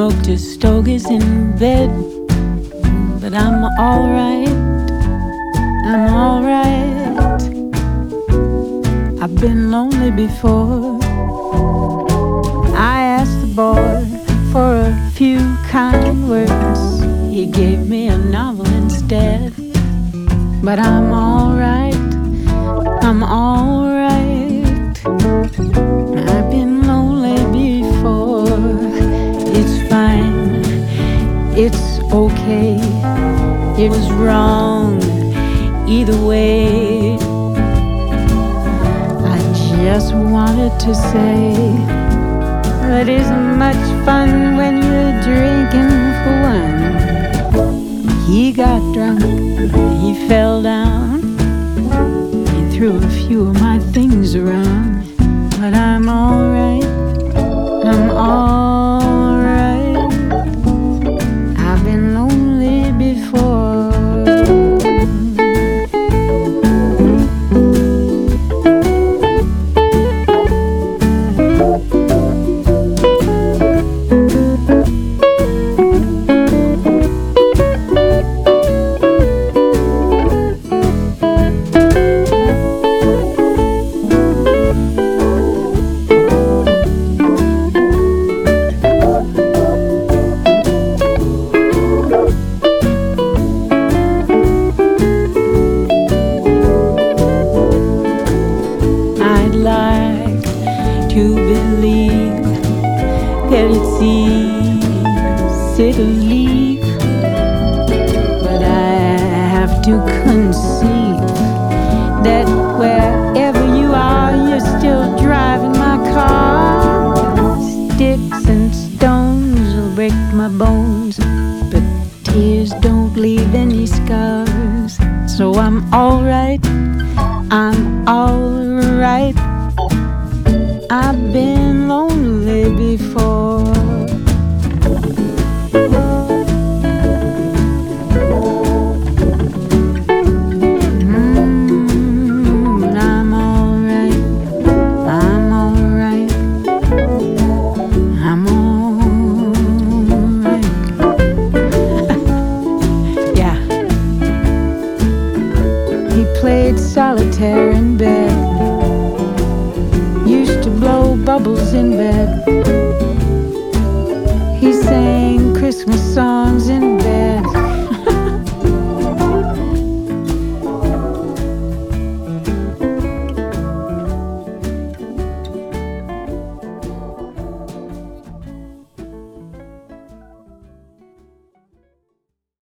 smoked his stogies in bed. But I'm alright, I'm alright. I've been lonely before. I asked the boy for a few kind words. He gave me a novel instead. But I'm alright, I'm alright. I've been lonely before. It's fine, it's okay. It was wrong either way. I just wanted to say that isn't much fun when you're drinking for one. He got drunk, he fell down, he threw a few of my things around. But I'm alright, I'm alright. I've been lonely before. To believe that it's easy to leave, but I have to concede that wherever you are, you're still driving my car. Sticks and stones will break my bones, but tears don't leave any scars. So I'm alright, I'm alright. I've been lonely before. I'm alright, I'm alright, I'm alright. Yeah. He played solitaire in bed, used to blow bubbles in bed.